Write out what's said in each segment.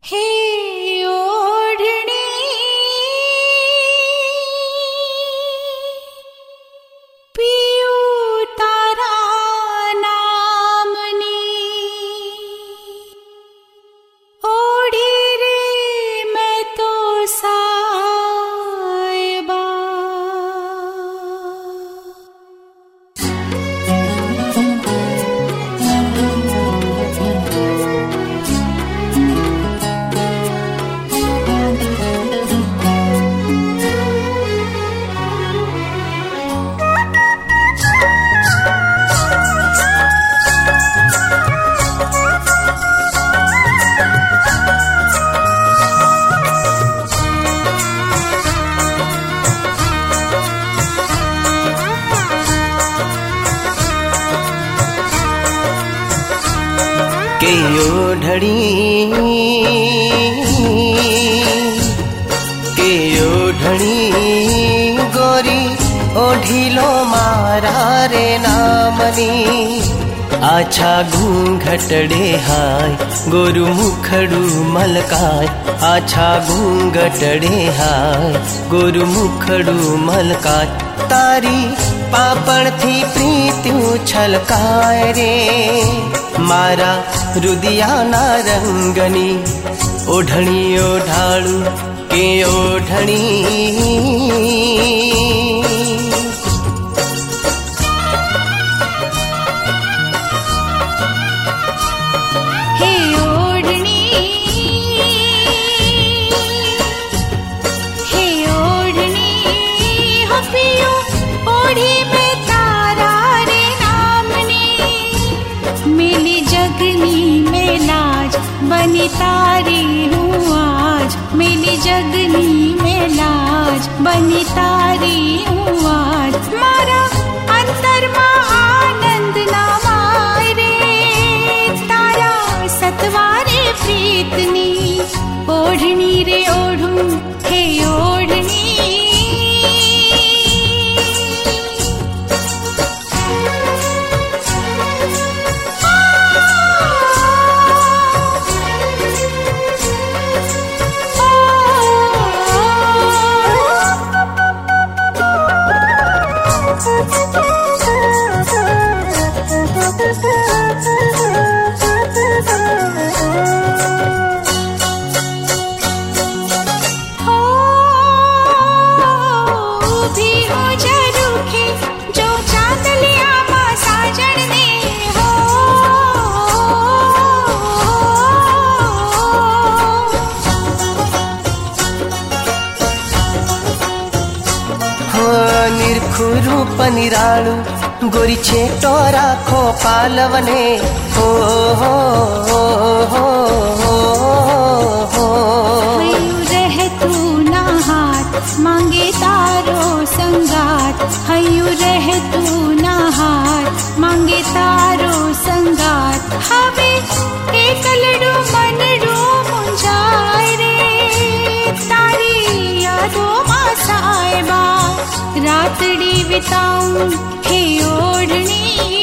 हे ओढणी पियू तारा नामनी ओढी रे मैं तो सायबा। के ओढणी गोरी ओढिलो मारा रे नामनी। आछा घूंघटड़े हाय गोरु मुखड़ू मलकाय। आछा घूंघटड़े हाय गोरु मुखड़ू मलकाय। तारी पापण थी प्रीत्यू छलकाय रे मारा रुदिया ना रंगनी। ओढणी ओढाळू के ओढणी हे ओढणी हे ओढणी हो पियू ओढी में तारा रे नामनी। मिली जगनी में लाज बनी तारी हूँ आज। मिली जगनी में लाज बनी तारी हूँ आज। मारा अंतर माँ आनंद ना मारे तारा सतवारे प्रीतनी। ओढणी रे ओढू हे ओढणी निर्खुरूप निराळू गोरी छेटो राखो पालवने। हो हो हो हो हो हयू रह तू ना हाथ मांगे तारो संगात। हयू रह तू ना हाथ मांगे तारो संगात। हवे एकलडू मनडू मुंजाय रे तारी यादो मा सायबा। रातड़ी बिताऊं हे ओढणी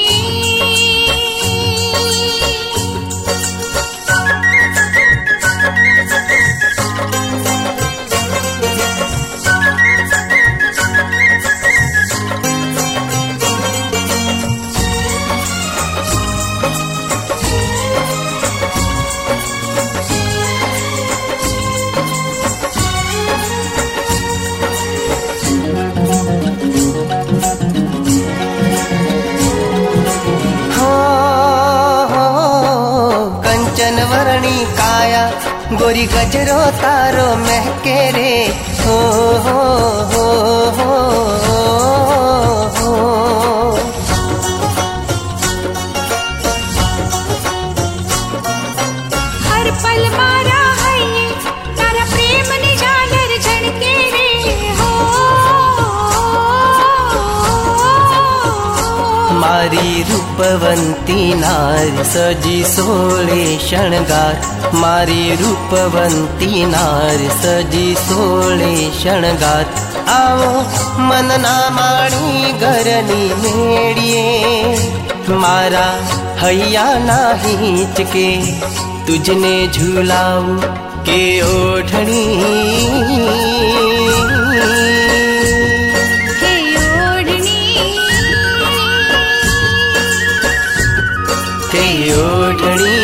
वर्णी काया गोरी गजरो तारो महके रे। हो हो हो हो हो हर पल मारा है तारा प्रेम ने झालर झणके रे। हो मारी रूपवंती नारी सजी सोळे शणगार। मारी रूपवंती नारी सजी सोळे शणगार। आओ मन ना माणी घरनी मेड़िए मारा हैया नाही हिचके तुझने झूलाऊ के ओढ़णी के ओढ़णी के ओढ़णी